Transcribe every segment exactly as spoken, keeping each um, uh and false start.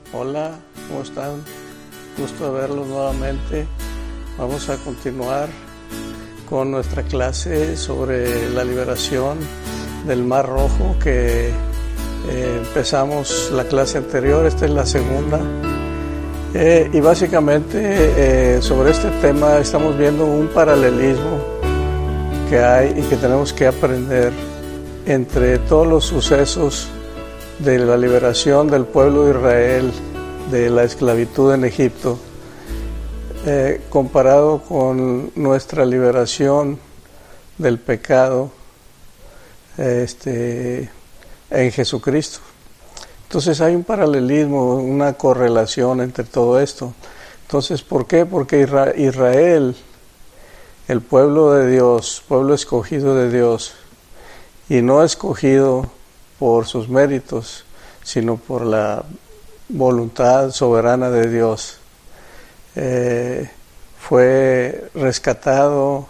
Hola, ¿cómo están? Gusto de verlos nuevamente. Vamos a continuar con nuestra clase sobre la liberación del Mar Rojo que eh, empezamos la clase anterior. Esta es la segunda. Eh, y básicamente eh, sobre este tema estamos viendo un paralelismo que hay y que tenemos que aprender entre todos los sucesos de la liberación del pueblo de Israel de la esclavitud en Egipto, eh, comparado con nuestra liberación del pecado este, en Jesucristo. Entonces hay un paralelismo, una correlación entre todo esto. Entonces, ¿por qué? Porque Israel, el pueblo de Dios, pueblo escogido de Dios, y no escogido por sus méritos, sino por la voluntad soberana de Dios, eh, fue rescatado,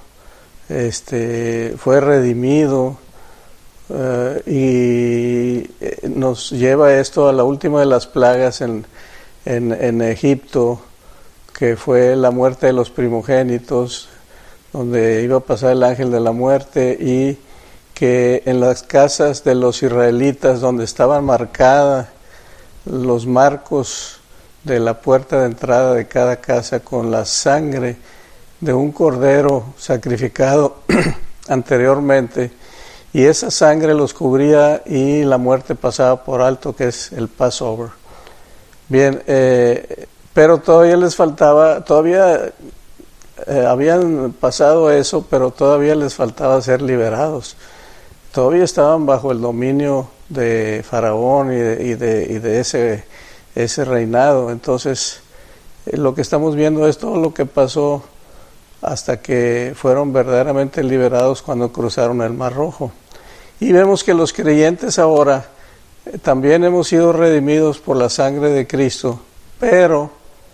este, fue redimido, uh, y nos lleva esto a la última de las plagas en, en, en Egipto, que fue la muerte de los primogénitos, donde iba a pasar el ángel de la muerte, y que en las casas de los israelitas, donde estaban marcadas los marcos de la puerta de entrada de cada casa con la sangre de un cordero sacrificado anteriormente, y esa sangre los cubría y la muerte pasaba por alto, que es el Passover. Bien, eh, pero todavía les faltaba, todavía eh, habían pasado eso, pero todavía les faltaba ser liberados. Todavía estaban bajo el dominio de Faraón y de, y de, y de ese, ese reinado. Entonces, eh, lo que estamos viendo es todo lo que pasó hasta que fueron verdaderamente liberados cuando cruzaron el Mar Rojo. Y vemos que los creyentes ahora eh, también hemos sido redimidos por la sangre de Cristo, pero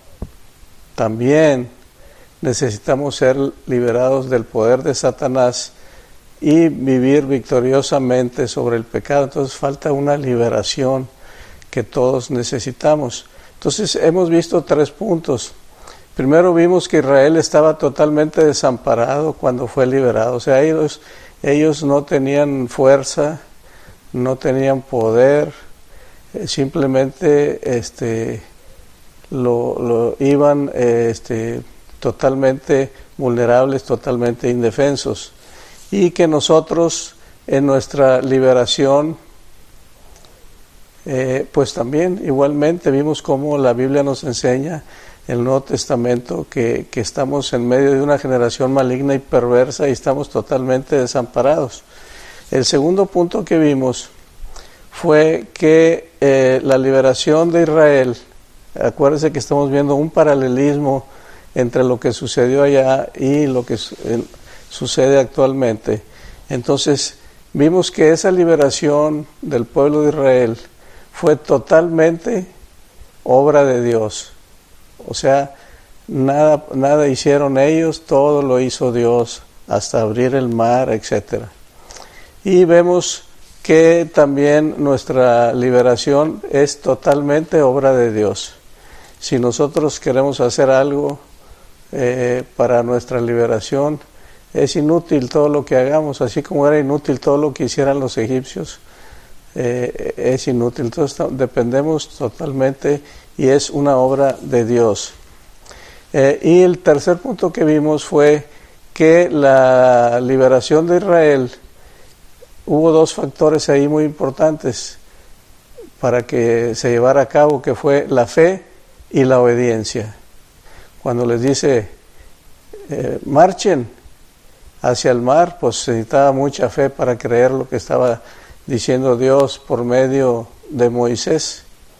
también necesitamos ser liberados del poder de Satanás y vivir victoriosamente sobre el pecado. Entonces falta una liberación que todos necesitamos. Entonces hemos visto tres puntos. Primero vimos que Israel estaba totalmente desamparado cuando fue liberado. O sea, ellos, ellos no tenían fuerza, no tenían poder, eh, simplemente este, lo, lo iban eh, este, totalmente vulnerables, totalmente indefensos. Y que nosotros en nuestra liberación, eh, pues también igualmente vimos cómo la Biblia nos enseña, el Nuevo Testamento, que, que estamos en medio de una generación maligna y perversa y estamos totalmente desamparados. El segundo punto que vimos fue que eh, la liberación de Israel, acuérdense que estamos viendo un paralelismo entre lo que sucedió allá y lo que eh, sucede actualmente. Entonces vimos que esa liberación del pueblo de Israel fue totalmente obra de Dios. O sea, nada, nada hicieron ellos, todo lo hizo Dios, hasta abrir el mar, etcétera. Y vemos que también nuestra liberación es totalmente obra de Dios. Si nosotros queremos hacer algo eh, para nuestra liberación, es inútil todo lo que hagamos, así como era inútil todo lo que hicieran los egipcios, eh, es inútil. Entonces dependemos totalmente y es una obra de Dios. Eh, y el tercer punto que vimos fue que la liberación de Israel, hubo dos factores ahí muy importantes para que se llevara a cabo, que fue la fe y la obediencia. Cuando les dice, eh, marchen hacia el mar, pues se necesitaba mucha fe para creer lo que estaba diciendo Dios por medio de Moisés.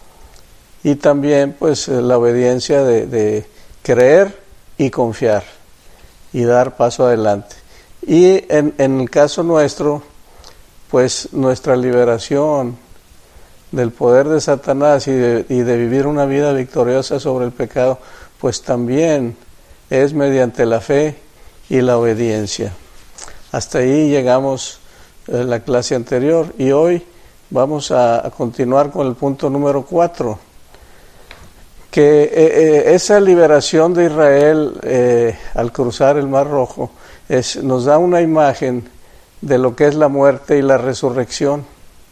Y también pues la obediencia de, de creer y confiar y dar paso adelante. Y en, en el caso nuestro, pues nuestra liberación del poder de Satanás y de, y de vivir una vida victoriosa sobre el pecado, pues también es mediante la fe y la obediencia. Hasta ahí llegamos en la clase anterior y hoy vamos a, a continuar con el punto número cuatro. que eh, eh, esa liberación de Israel eh, al cruzar el Mar Rojo es, nos da una imagen de lo que es la muerte y la resurrección.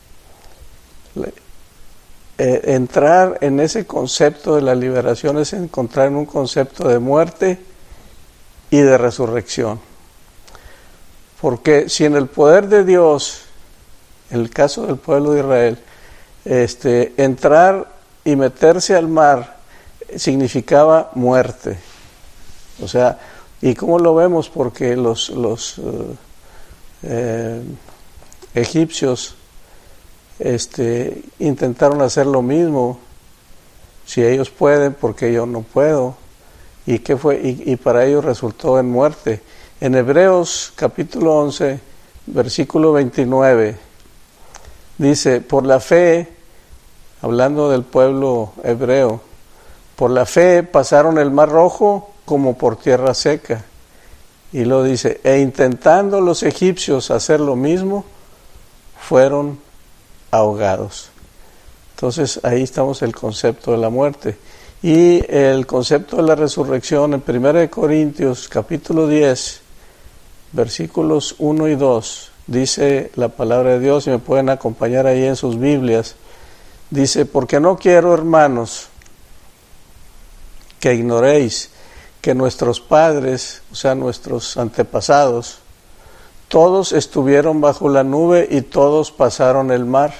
Eh, entrar en ese concepto de la liberación es encontrar en un concepto de muerte y de resurrección. Porque si en el poder de Dios, en el caso del pueblo de Israel, este, entrar y meterse al mar significaba muerte. O sea, ¿y cómo lo vemos? Porque los, los uh, eh, egipcios este, intentaron hacer lo mismo. Si ellos pueden, porque yo no puedo. ¿Y qué fue? Y, y para ellos resultó en muerte. En Hebreos capítulo once, versículo veintinueve, dice, por la fe, hablando del pueblo hebreo, por la fe pasaron el Mar Rojo como por tierra seca. Y lo dice, e intentando los egipcios hacer lo mismo, fueron ahogados. Entonces ahí estamos el concepto de la muerte. Y el concepto de la resurrección en primera de Corintios capítulo diez, versículos uno y dos, dice la palabra de Dios, y me pueden acompañar ahí en sus Biblias, dice, porque no quiero, hermanos, que ignoréis que nuestros padres, o sea, nuestros antepasados, todos estuvieron bajo la nube y todos pasaron el mar.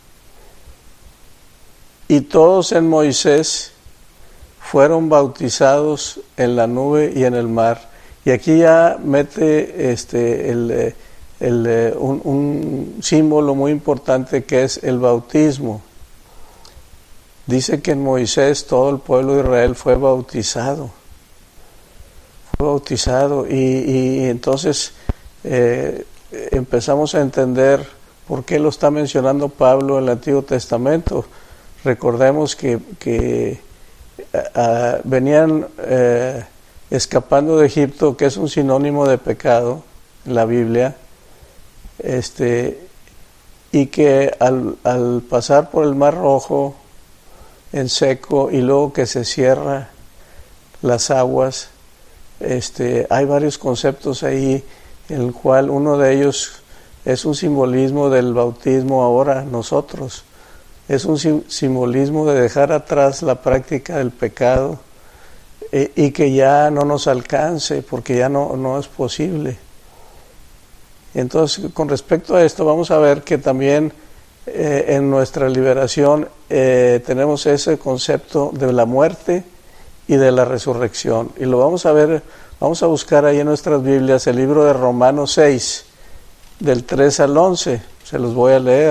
Y todos en Moisés fueron bautizados en la nube y en el mar. Y aquí ya mete este, el, el, un, un símbolo muy importante que es el bautismo. Dice que en Moisés todo el pueblo de Israel fue bautizado. Fue bautizado y, y entonces eh, empezamos a entender por qué lo está mencionando Pablo en el Antiguo Testamento. Recordemos que, que uh, venían uh, escapando de Egipto, que es un sinónimo de pecado en la Biblia, este, y que al, al pasar por el Mar Rojo en seco y luego que se cierra las aguas, este, hay varios conceptos ahí, en el cual uno de ellos es un simbolismo del bautismo ahora nosotros. Es un simbolismo de dejar atrás la práctica del pecado eh, y que ya no nos alcance, porque ya no, no es posible. Entonces, con respecto a esto, vamos a ver que también eh, en nuestra liberación eh, tenemos ese concepto de la muerte y de la resurrección. Y lo vamos a ver, vamos a buscar ahí en nuestras Biblias el libro de Romanos seis, del tres al once, se los voy a leer.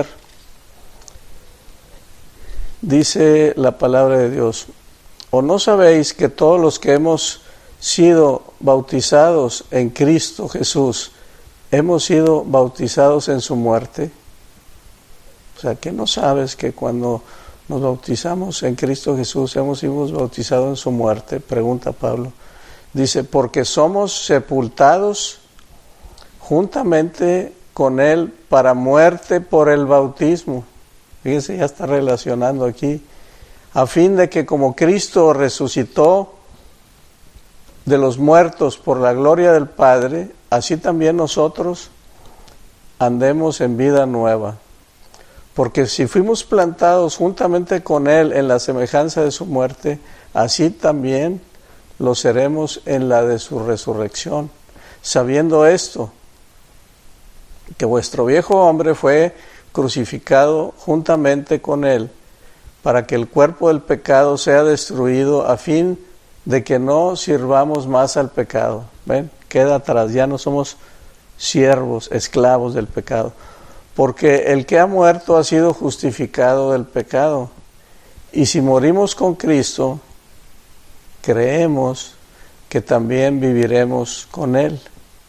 Dice la palabra de Dios, ¿o no sabéis que todos los que hemos sido bautizados en Cristo Jesús, hemos sido bautizados en su muerte? O sea, ¿qué no sabes que cuando nos bautizamos en Cristo Jesús, hemos sido bautizados en su muerte? Pregunta Pablo. Dice, porque somos sepultados juntamente con Él para muerte por el bautismo. Fíjense, ya está relacionando aquí, a fin de que como Cristo resucitó de los muertos por la gloria del Padre, así también nosotros andemos en vida nueva. Porque si fuimos plantados juntamente con Él en la semejanza de su muerte, así también lo seremos en la de su resurrección. Sabiendo esto, que vuestro viejo hombre fue crucificado juntamente con Él, para que el cuerpo del pecado sea destruido, a fin de que no sirvamos más al pecado. ¿Ven? Queda atrás, ya no somos siervos, esclavos del pecado. Porque el que ha muerto ha sido justificado del pecado. Y si morimos con Cristo, creemos que también viviremos con Él.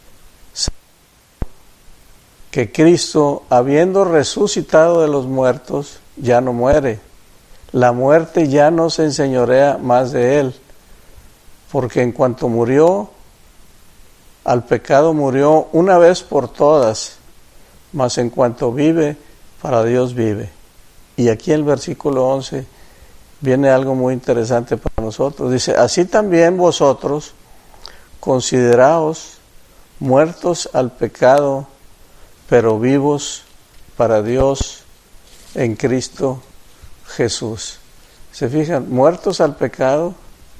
Que Cristo, habiendo resucitado de los muertos, ya no muere. La muerte ya no se enseñorea más de Él. Porque en cuanto murió, al pecado murió una vez por todas, mas en cuanto vive, para Dios vive. Y aquí el versículo once viene algo muy interesante para nosotros. Dice, así también vosotros consideraos muertos al pecado, pero vivos para Dios en Cristo Jesús. ¿Se fijan? Muertos al pecado,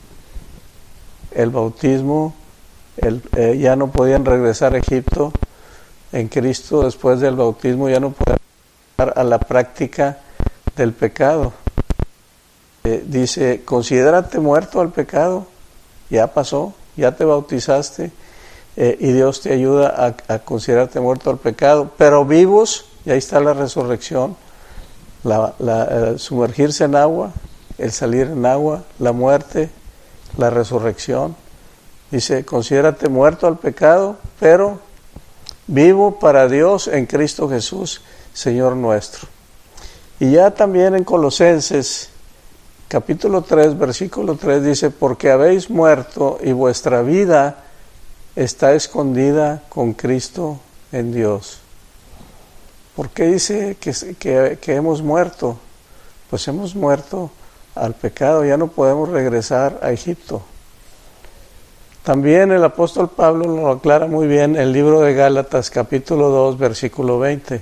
el bautismo, el, eh, ya no podían regresar a Egipto. En Cristo, después del bautismo, ya no podían regresar a la práctica del pecado. Eh, dice, considérate muerto al pecado, ya pasó, ya te bautizaste, eh, y Dios te ayuda a, a considerarte muerto al pecado, pero vivos, y ahí está la resurrección, la, la, eh, sumergirse en agua, el salir en agua, la muerte, la resurrección. Dice, considérate muerto al pecado, pero vivo para Dios en Cristo Jesús, Señor nuestro. Y ya también en Colosenses, capítulo tres, versículo tres, dice, porque habéis muerto y vuestra vida está escondida con Cristo en Dios. ¿Por qué dice que, que, que hemos muerto? Pues hemos muerto al pecado, ya no podemos regresar a Egipto. También el apóstol Pablo lo aclara muy bien en el libro de Gálatas, capítulo dos, versículo veinte.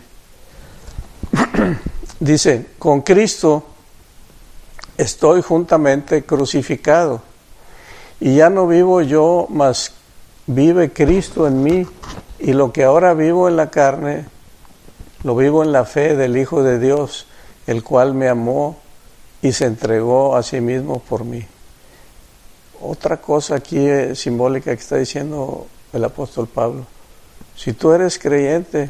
Dice, con Cristo estoy juntamente crucificado, y ya no vivo yo, mas vive Cristo en mí, y lo que ahora vivo en la carne, lo vivo en la fe del Hijo de Dios, el cual me amó y se entregó a sí mismo por mí. Otra cosa aquí eh, simbólica que está diciendo el apóstol Pablo. Si tú eres creyente,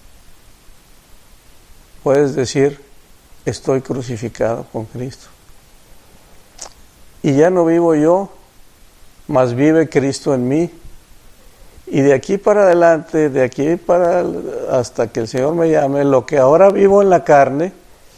puedes decir, estoy crucificado con Cristo. Y ya no vivo yo, mas vive Cristo en mí. Y de aquí para adelante, de aquí para hasta que el Señor me llame, lo que ahora vivo en la carne,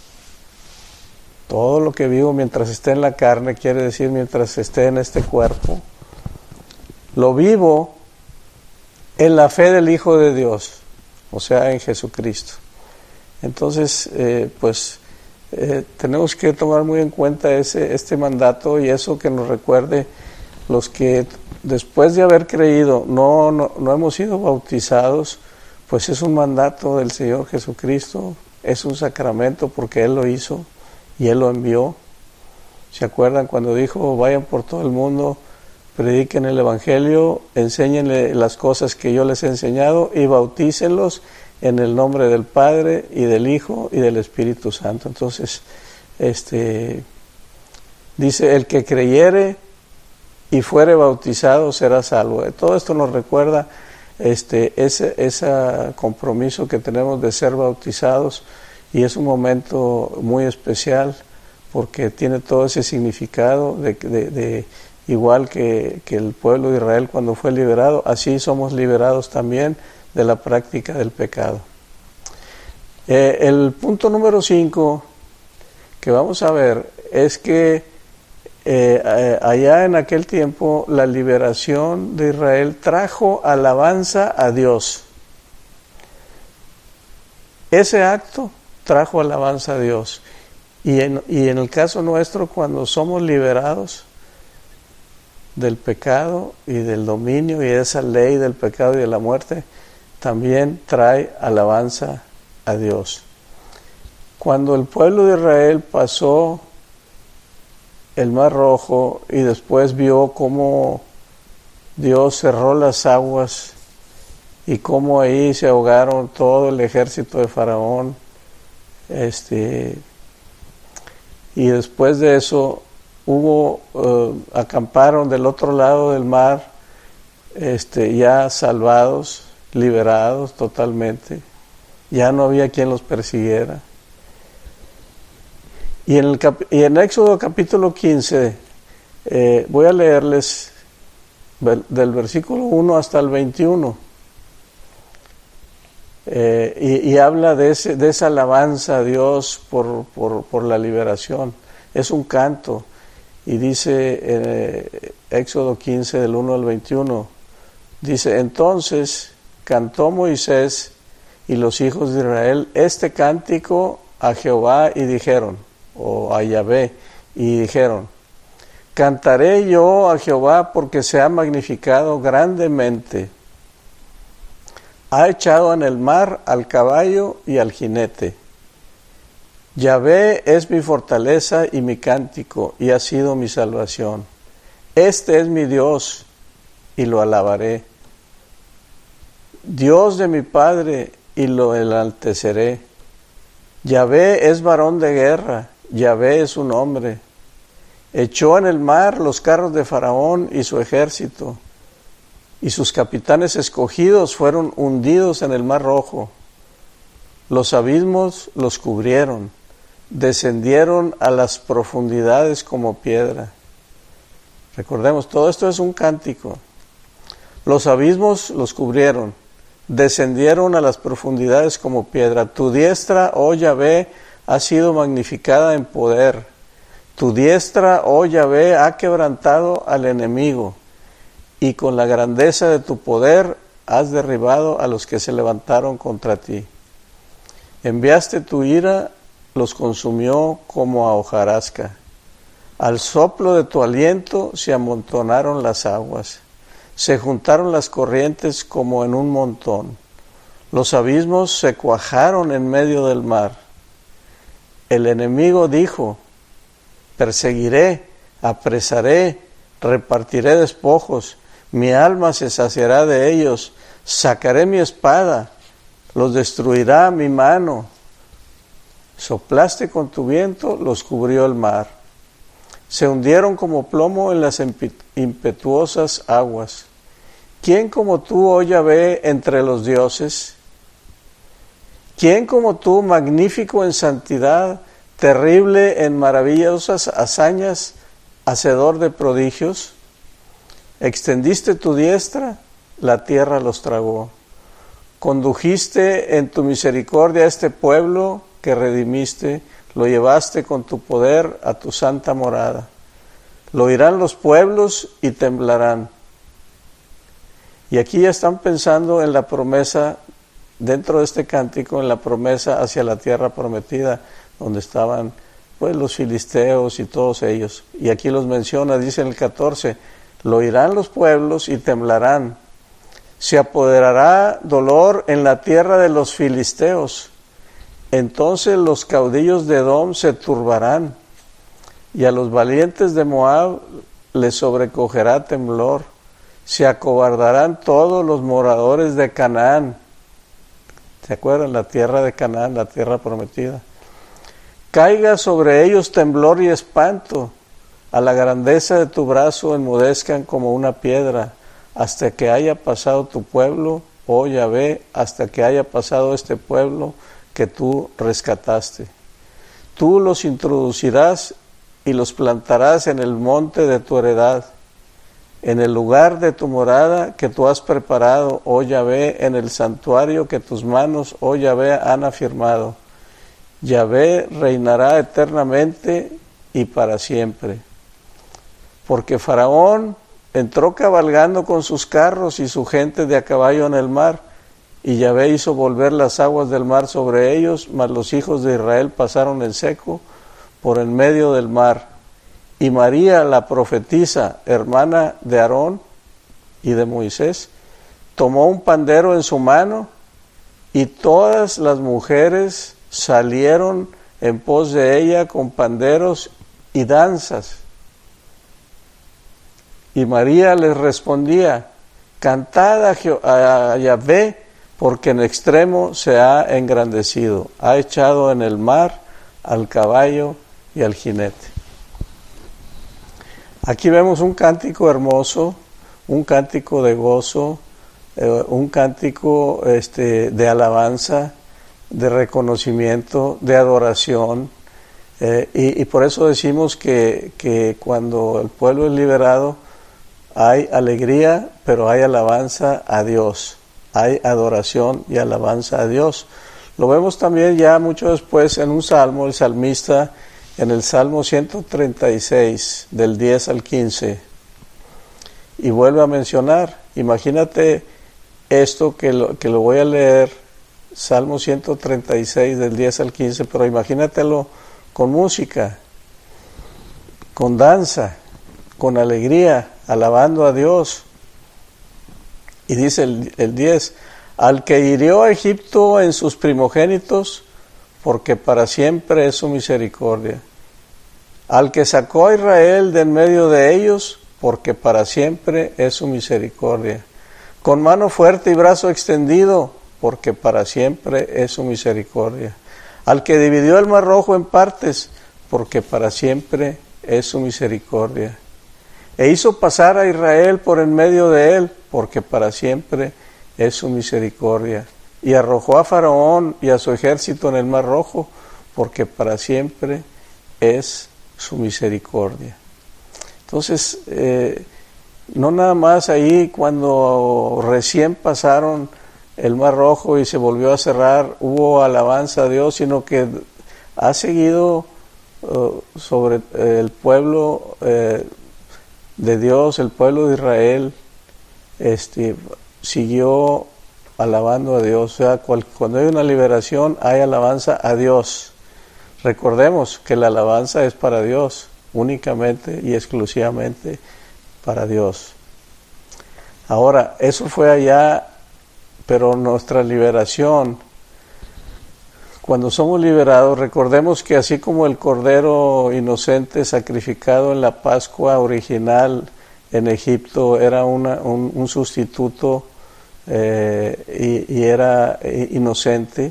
todo lo que vivo mientras esté en la carne, quiere decir mientras esté en este cuerpo, lo vivo en la fe del Hijo de Dios, o sea, en Jesucristo. Entonces, eh, pues, eh, tenemos que tomar muy en cuenta ese, este mandato, y eso que nos recuerde los que después de haber creído no, no, no hemos sido bautizados, pues es un mandato del Señor Jesucristo, es un sacramento porque Él lo hizo y Él lo envió. ¿Se acuerdan cuando dijo, vayan por todo el mundo, prediquen el Evangelio, enséñenle las cosas que yo les he enseñado y bautícenlos en el nombre del Padre y del Hijo y del Espíritu Santo? Entonces, este, dice, el que creyere y fuere bautizado será salvo. Todo esto nos recuerda este, ese, ese compromiso que tenemos de ser bautizados, y es un momento muy especial porque tiene todo ese significado de, de, de igual que, que el pueblo de Israel cuando fue liberado, así somos liberados también de la práctica del pecado. Eh, el punto número cinco que vamos a ver es que eh, eh, allá en aquel tiempo la liberación de Israel trajo alabanza a Dios. Ese acto trajo alabanza a Dios. Y en, y en el caso nuestro, cuando somos liberados del pecado y del dominio y de esa ley del pecado y de la muerte, también trae alabanza a Dios. Cuando el pueblo de Israel pasó el Mar Rojo y después vio cómo Dios cerró las aguas y cómo ahí se ahogaron todo el ejército de Faraón, este, y después de eso hubo, uh, acamparon del otro lado del mar, este, ya salvados, liberados totalmente, ya no había quien los persiguiera. Y en, el cap- y en Éxodo capítulo quince, eh, voy a leerles del versículo uno hasta el veintiuno, eh, y, y habla de, ese, de esa alabanza a Dios por, por, por la liberación. Es un canto, y dice en eh, Éxodo quince del uno al veintiuno, dice, entonces cantó Moisés y los hijos de Israel este cántico a Jehová y dijeron, o a Yahvé, y dijeron: cantaré yo a Jehová porque se ha magnificado grandemente. Ha echado en el mar al caballo y al jinete. Yahvé es mi fortaleza y mi cántico, y ha sido mi salvación. Este es mi Dios, y lo alabaré. Dios de mi Padre, y lo enalteceré. Yahvé es varón de guerra, Yahvé es un hombre. Echó en el mar los carros de Faraón y su ejército, y sus capitanes escogidos fueron hundidos en el mar rojo. Los abismos los cubrieron, descendieron a las profundidades como piedra. Recordemos, todo esto es un cántico. Los abismos los cubrieron, descendieron a las profundidades como piedra. Tu diestra, oh Yahvé, ha sido magnificada en poder. Tu diestra, oh Yahvé, ha quebrantado al enemigo, y con la grandeza de tu poder has derribado a los que se levantaron contra ti. Enviaste tu ira, los consumió como a hojarasca. Al soplo de tu aliento se amontonaron las aguas, se juntaron las corrientes como en un montón. Los abismos se cuajaron en medio del mar. El enemigo dijo: perseguiré, apresaré, repartiré despojos, mi alma se saciará de ellos, sacaré mi espada, los destruirá mi mano. Soplaste con tu viento, los cubrió el mar. Se hundieron como plomo en las impetuosas aguas. ¿Quién como tú, oh Yahvé, entre los dioses? ¿Quién como tú, magnífico en santidad, terrible en maravillosas hazañas, hacedor de prodigios? Extendiste tu diestra, la tierra los tragó. Condujiste en tu misericordia a este pueblo que redimiste, lo llevaste con tu poder a tu santa morada. Lo oirán los pueblos y temblarán. Y aquí ya están pensando en la promesa, dentro de este cántico, en la promesa hacia la tierra prometida, donde estaban pues los filisteos y todos ellos. Y aquí los menciona, dice en el catorce: lo oirán los pueblos y temblarán. Se apoderará dolor en la tierra de los filisteos. Entonces los caudillos de Edom se turbarán, y a los valientes de Moab les sobrecogerá temblor. Se acobardarán todos los moradores de Canaán. ¿Se acuerdan? La tierra de Canaán, la tierra prometida. Caiga sobre ellos temblor y espanto. A la grandeza de tu brazo enmudezcan como una piedra, hasta que haya pasado tu pueblo, oh Yahvé, hasta que haya pasado este pueblo que tú rescataste. Tú los introducirás y los plantarás en el monte de tu heredad, en el lugar de tu morada que tú has preparado, oh Yahvé, en el santuario que tus manos, oh Yahvé, han afirmado. Yahvé reinará eternamente y para siempre. Porque Faraón entró cabalgando con sus carros y su gente de a caballo en el mar, y Yahvé hizo volver las aguas del mar sobre ellos, mas los hijos de Israel pasaron en seco por en medio del mar. Y María, la profetisa, hermana de Aarón y de Moisés, tomó un pandero en su mano, y todas las mujeres salieron en pos de ella con panderos y danzas. Y María les respondía: cantad a, Je- a Yahvé, porque en extremo se ha engrandecido, ha echado en el mar al caballo y al jinete. Aquí vemos un cántico hermoso, un cántico de gozo, eh, un cántico este, de alabanza, de reconocimiento, de adoración, eh, y, y por eso decimos que, que cuando el pueblo es liberado hay alegría, pero hay alabanza a Dios, hay adoración y alabanza a Dios. Lo vemos también ya mucho después en un salmo, el salmista en el Salmo ciento treinta y seis, del diez al quince, y vuelve a mencionar, imagínate esto que lo, que lo voy a leer, Salmo ciento treinta y seis, del diez al quince, pero imagínatelo con música. con danza, con alegría, alabando a Dios. Y dice el, el diez, al que hirió a Egipto en sus primogénitos, porque para siempre es su misericordia. Al que sacó a Israel de en medio de ellos, porque para siempre es su misericordia. Con mano fuerte y brazo extendido, porque para siempre es su misericordia. Al que dividió el mar rojo en partes, porque para siempre es su misericordia. E hizo pasar a Israel por en medio de él, porque para siempre es su misericordia. Y arrojó a Faraón y a su ejército en el mar rojo, porque para siempre es su misericordia. Entonces, eh, no nada más ahí cuando recién pasaron el mar rojo y se volvió a cerrar, hubo alabanza a Dios, sino que ha seguido uh, sobre eh, el pueblo eh, de Dios, el pueblo de Israel, este, siguió alabando a Dios. O sea, cual, cuando hay una liberación, hay alabanza a Dios. Recordemos que la alabanza es para Dios, únicamente y exclusivamente para Dios. Ahora, eso fue allá, pero nuestra liberación, cuando somos liberados, recordemos que así como el cordero inocente sacrificado en la Pascua original en Egipto era una, un, un sustituto eh, y, y era inocente,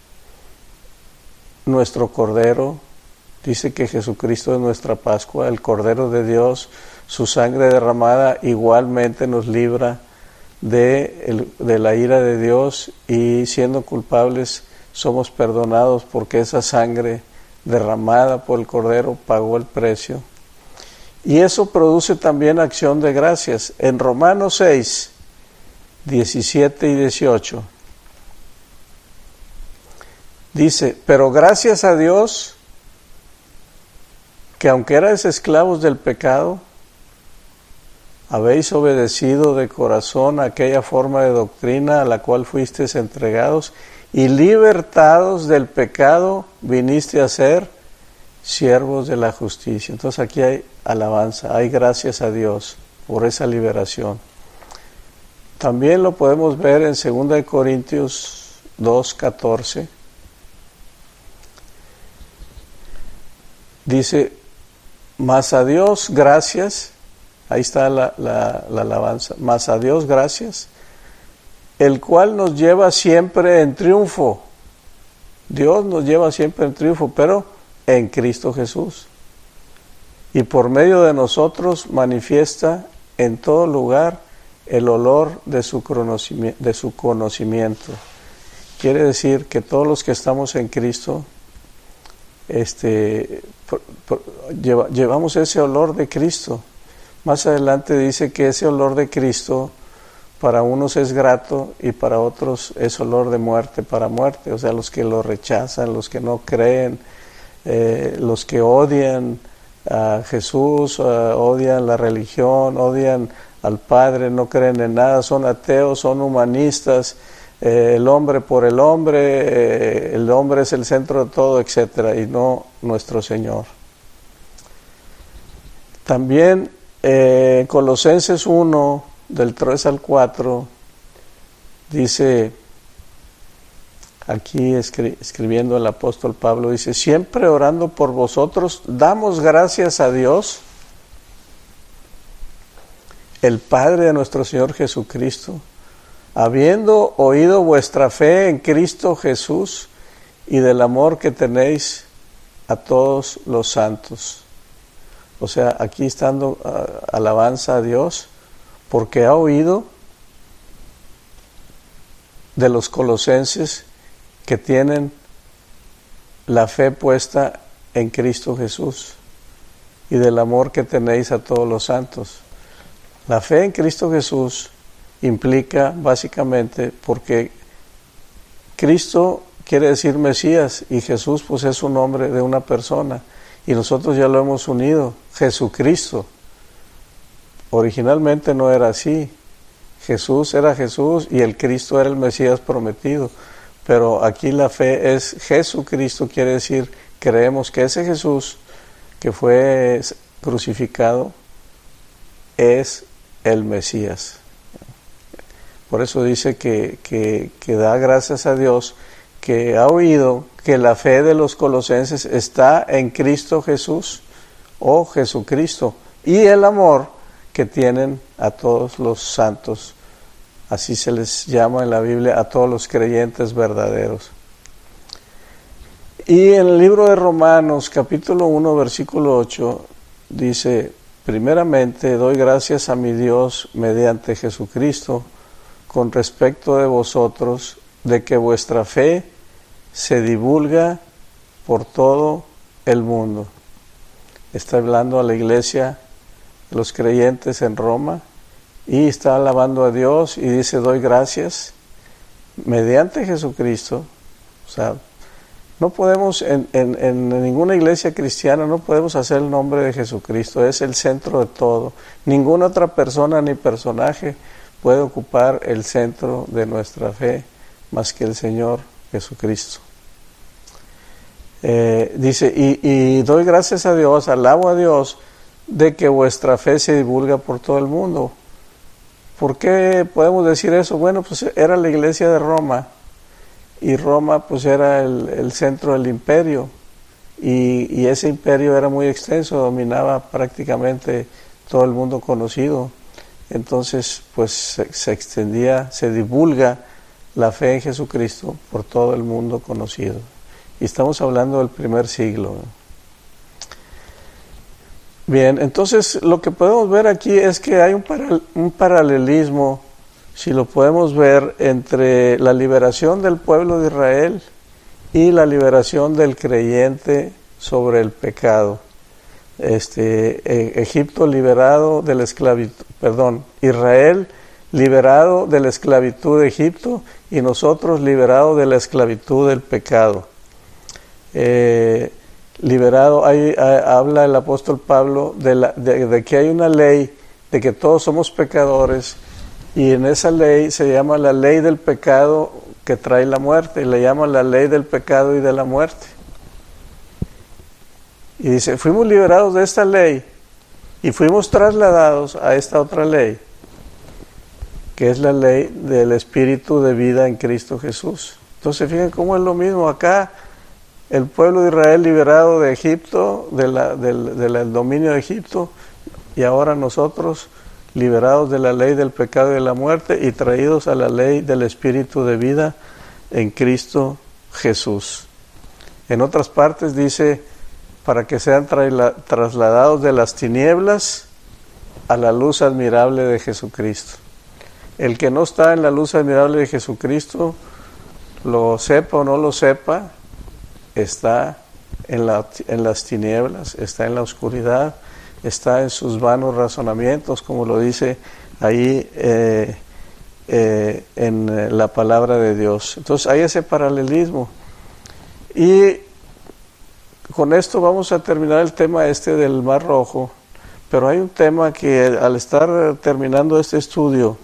nuestro cordero, dice que Jesucristo es nuestra Pascua, el Cordero de Dios, su sangre derramada igualmente nos libra de, el, de la ira de Dios, y siendo culpables somos perdonados porque esa sangre derramada por el Cordero pagó el precio. Y eso produce también acción de gracias. En Romanos seis, diecisiete y dieciocho dice, pero gracias a Dios que aunque erais esclavos del pecado, habéis obedecido de corazón a aquella forma de doctrina a la cual fuisteis entregados, y libertados del pecado viniste a ser siervos de la justicia. Entonces aquí hay alabanza, hay gracias a Dios por esa liberación. También lo podemos ver en segunda de Corintios dos, catorce. Dice, mas a Dios gracias, ahí está la, la, la alabanza, mas a Dios gracias, el cual nos lleva siempre en triunfo. Dios nos lleva siempre en triunfo, pero en Cristo Jesús. Y por medio de nosotros manifiesta en todo lugar el olor de su conocimiento. De su conocimiento. Quiere decir que todos los que estamos en Cristo, este, por, por, lleva, llevamos ese olor de Cristo. Más adelante dice que ese olor de Cristo para unos es grato y para otros es olor de muerte para muerte. O sea, los que lo rechazan, los que no creen, eh, los que odian a Jesús, uh, odian la religión, odian al Padre, no creen en nada, son ateos, son humanistas, eh, el hombre por el hombre, eh, el hombre es el centro de todo, etcétera, y no nuestro Señor. También eh, Colosenses uno, del tres al cuatro, dice, aquí escri- escribiendo el apóstol Pablo, dice, siempre orando por vosotros, damos gracias a Dios, el Padre de nuestro Señor Jesucristo, habiendo oído vuestra fe en Cristo Jesús y del amor que tenéis a todos los santos. O sea, aquí estando uh, alabanza a Dios, porque ha oído de los colosenses que tienen la fe puesta en Cristo Jesús y del amor que tenéis a todos los santos. La fe en Cristo Jesús implica básicamente, porque Cristo quiere decir Mesías y Jesús pues es un nombre de una persona y nosotros ya lo hemos unido, Jesucristo. Originalmente no era así, Jesús era Jesús y el Cristo era el Mesías prometido, pero aquí la fe es Jesucristo, quiere decir creemos que ese Jesús que fue crucificado es el Mesías. Por eso dice que, que, que da gracias a Dios, que ha oído que la fe de los colosenses está en Cristo Jesús o Jesucristo, y el amor que tienen a todos los santos. Así se les llama en la Biblia a todos los creyentes verdaderos. Y en el libro de Romanos, capítulo uno, versículo ocho, dice: primeramente doy gracias a mi Dios mediante Jesucristo con respecto de vosotros, de que vuestra fe se divulga por todo el mundo. Está hablando a la iglesia, a los creyentes en Roma, y está alabando a Dios y dice: doy gracias mediante Jesucristo. O sea, no podemos, en, en, en ninguna iglesia cristiana, no podemos hacer el nombre de Jesucristo, es el centro de todo. Ninguna otra persona ni personaje puede ocupar el centro de nuestra fe más que el Señor Jesucristo. Eh, dice, y, y doy gracias a Dios, alabo a Dios, de que vuestra fe se divulga por todo el mundo. ¿Por qué podemos decir eso? Bueno, pues era la iglesia de Roma, y Roma pues era el, el centro del imperio, y, y ese imperio era muy extenso, dominaba prácticamente todo el mundo conocido. Entonces pues se, se extendía, se divulga la fe en Jesucristo por todo el mundo conocido. Y estamos hablando del primer siglo. Bien, entonces lo que podemos ver aquí es que hay un, para, un paralelismo, si lo podemos ver, entre la liberación del pueblo de Israel y la liberación del creyente sobre el pecado. Este, eh, Egipto liberado de la esclavitud, perdón, Israel liberado de la esclavitud de Egipto y nosotros liberados de la esclavitud del pecado. Eh, liberado, hay, hay, habla el apóstol Pablo de, la, de, de que hay una ley, de que todos somos pecadores, y en esa ley se llama la ley del pecado que trae la muerte, y le llama la ley del pecado y de la muerte. Y dice, fuimos liberados de esta ley y fuimos trasladados a esta otra ley, que es la ley del espíritu de vida en Cristo Jesús. Entonces, fíjense cómo es lo mismo acá. El pueblo de Israel liberado de Egipto, de la, del, del dominio de Egipto, y ahora nosotros liberados de la ley del pecado y de la muerte y traídos a la ley del espíritu de vida en Cristo Jesús. En otras partes dice, para que sean tra- trasladados de las tinieblas a la luz admirable de Jesucristo. El que no está en la luz admirable de Jesucristo, lo sepa o no lo sepa, está en, la, en las tinieblas, está en la oscuridad, está en sus vanos razonamientos, como lo dice ahí eh, eh, en la palabra de Dios. Entonces hay ese paralelismo. Y con esto vamos a terminar el tema este del Mar Rojo, pero hay un tema que al estar terminando este estudio,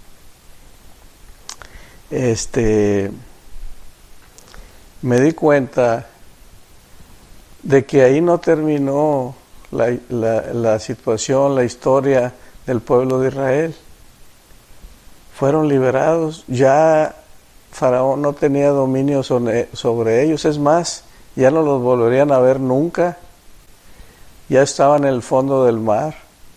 este, me di cuenta de que ahí no terminó la, la, la situación, la historia del pueblo de Israel. Fueron liberados, ya Faraón no tenía dominio sobre, sobre ellos, es más, ya no los volverían a ver nunca, ya estaban en el fondo del mar.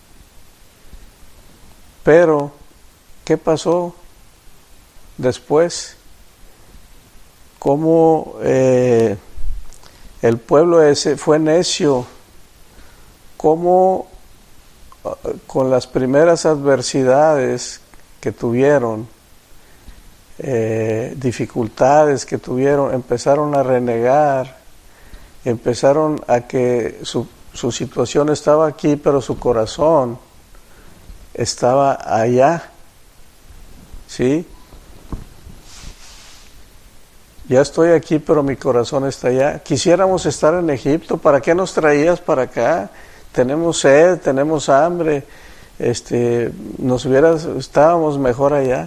Pero, ¿qué pasó después? Cómo eh, el pueblo ese fue necio, cómo con las primeras adversidades que tuvieron, eh, dificultades que tuvieron, empezaron a renegar, empezaron a que su, su situación estaba aquí, pero su corazón estaba allá, ¿sí? Ya estoy aquí, pero mi corazón está allá. Quisiéramos estar en Egipto. ¿Para qué nos traías para acá? Tenemos sed, tenemos hambre. Este, nos hubieras, estábamos mejor allá.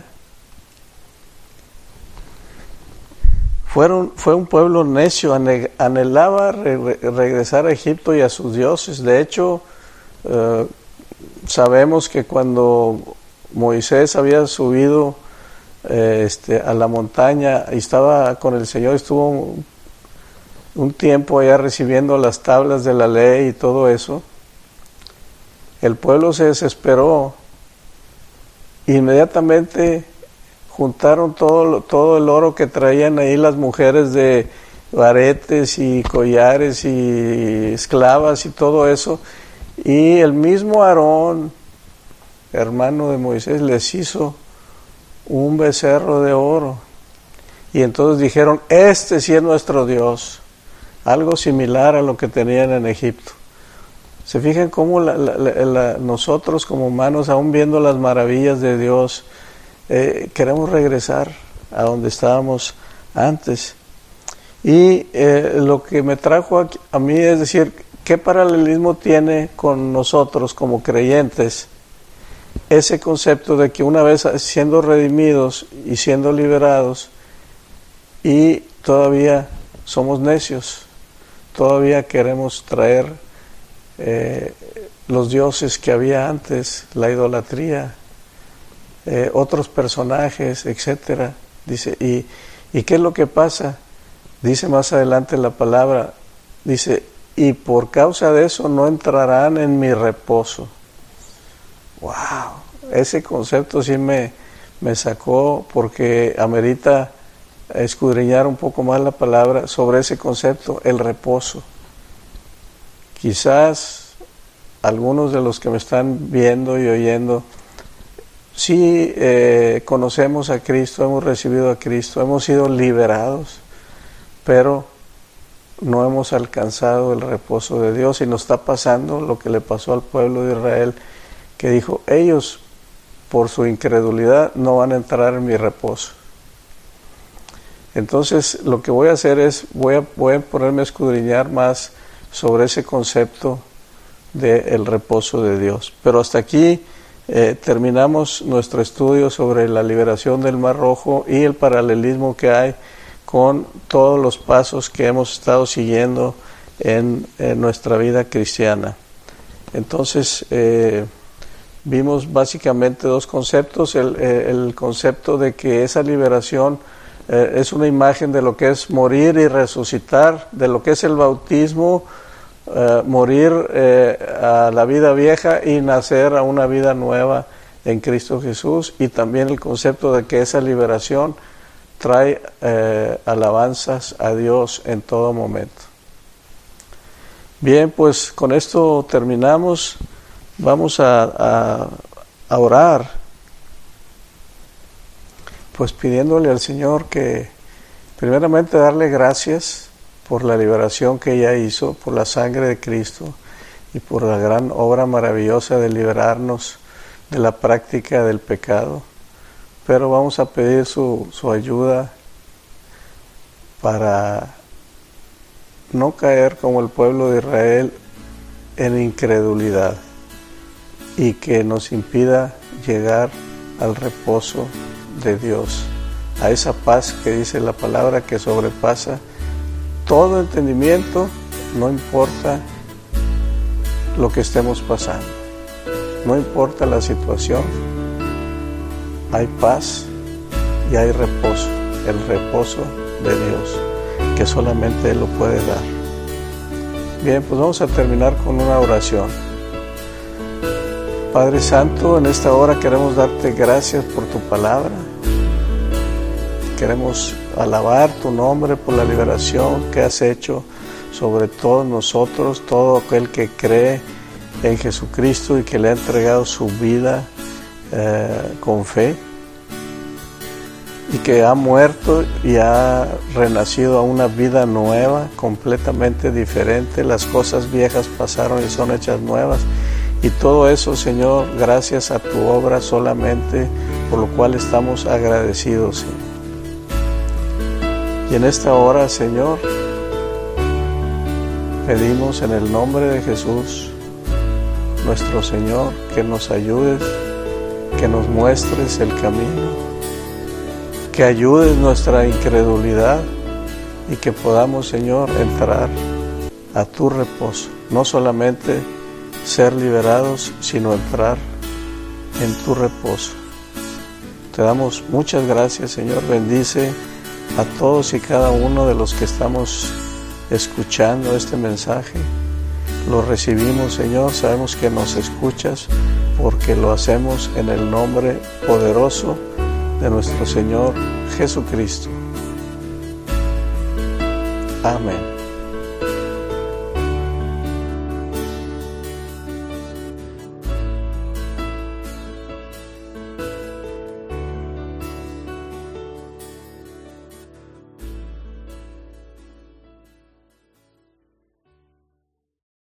Fueron, fue un pueblo necio, anhelaba re, regresar a Egipto y a sus dioses. De hecho, eh, sabemos que cuando Moisés había subido eh, este, a la montaña y estaba con el Señor, estuvo un, un tiempo allá recibiendo las tablas de la ley y todo eso, el pueblo se desesperó. Inmediatamente juntaron todo, todo el oro que traían ahí las mujeres de aretes y collares y esclavas y todo eso, y el mismo Aarón, hermano de Moisés, les hizo un becerro de oro, y entonces dijeron: este sí es nuestro Dios, algo similar a lo que tenían en Egipto. Se fijan cómo la, la, la, la, nosotros como humanos, aún viendo las maravillas de Dios, eh, queremos regresar a donde estábamos antes. Y eh, lo que me trajo a, a mí es decir, ¿qué paralelismo tiene con nosotros como creyentes ese concepto de que una vez siendo redimidos y siendo liberados, y todavía somos necios, todavía queremos traer eh, los dioses que había antes, la idolatría, eh, otros personajes, etcétera? Dice, ¿y, ¿y qué es lo que pasa? Dice más adelante la palabra, dice, y por causa de eso no entrarán en mi reposo. ¡Wow! Ese concepto sí me, me sacó, porque amerita escudriñar un poco más la palabra sobre ese concepto, el reposo. Quizás algunos de los que me están viendo y oyendo, sí eh, conocemos a Cristo, hemos recibido a Cristo, hemos sido liberados, pero no hemos alcanzado el reposo de Dios, y nos está pasando lo que le pasó al pueblo de Israel, que dijo, ellos por su incredulidad no van a entrar en mi reposo. Entonces lo que voy a hacer es, voy a, voy a ponerme a escudriñar más sobre ese concepto del reposo de Dios. Pero hasta aquí eh, terminamos nuestro estudio sobre la liberación del Mar Rojo y el paralelismo que hay con todos los pasos que hemos estado siguiendo en, en nuestra vida cristiana. Entonces, eh, vimos básicamente dos conceptos, el, el concepto de que esa liberación eh, es una imagen de lo que es morir y resucitar, de lo que es el bautismo, eh, morir eh, a la vida vieja y nacer a una vida nueva en Cristo Jesús, y también el concepto de que esa liberación trae eh, alabanzas a Dios en todo momento. Bien, pues con esto terminamos. Vamos a, a, a orar, pues pidiéndole al Señor que primeramente darle gracias por la liberación que ella hizo, por la sangre de Cristo y por la gran obra maravillosa de liberarnos de la práctica del pecado. Pero vamos a pedir su, su ayuda para no caer como el pueblo de Israel en incredulidad, y que nos impida llegar al reposo de Dios, a esa paz que dice la palabra que sobrepasa todo entendimiento, no importa lo que estemos pasando, no importa la situación, hay paz y hay reposo, el reposo de Dios, que solamente Él lo puede dar. Bien, pues vamos a terminar con una oración. Padre Santo, en esta hora queremos darte gracias por tu palabra. Queremos alabar tu nombre por la liberación que has hecho sobre todos nosotros, todo aquel que cree en Jesucristo y que le ha entregado su vida eh, con fe, y que ha muerto y ha renacido a una vida nueva, completamente diferente. Las cosas viejas pasaron y son hechas nuevas. Y todo eso, Señor, gracias a tu obra solamente, por lo cual estamos agradecidos, Señor. Y en esta hora, Señor, pedimos en el nombre de Jesús, nuestro Señor, que nos ayudes, que nos muestres el camino, que ayudes nuestra incredulidad y que podamos, Señor, entrar a tu reposo, no solamente ser liberados, sino entrar en tu reposo. Te damos muchas gracias, Señor. Bendice a todos y cada uno de los que estamos escuchando este mensaje. Lo recibimos, Señor. Sabemos que nos escuchas porque lo hacemos en el nombre poderoso de nuestro Señor Jesucristo. Amén.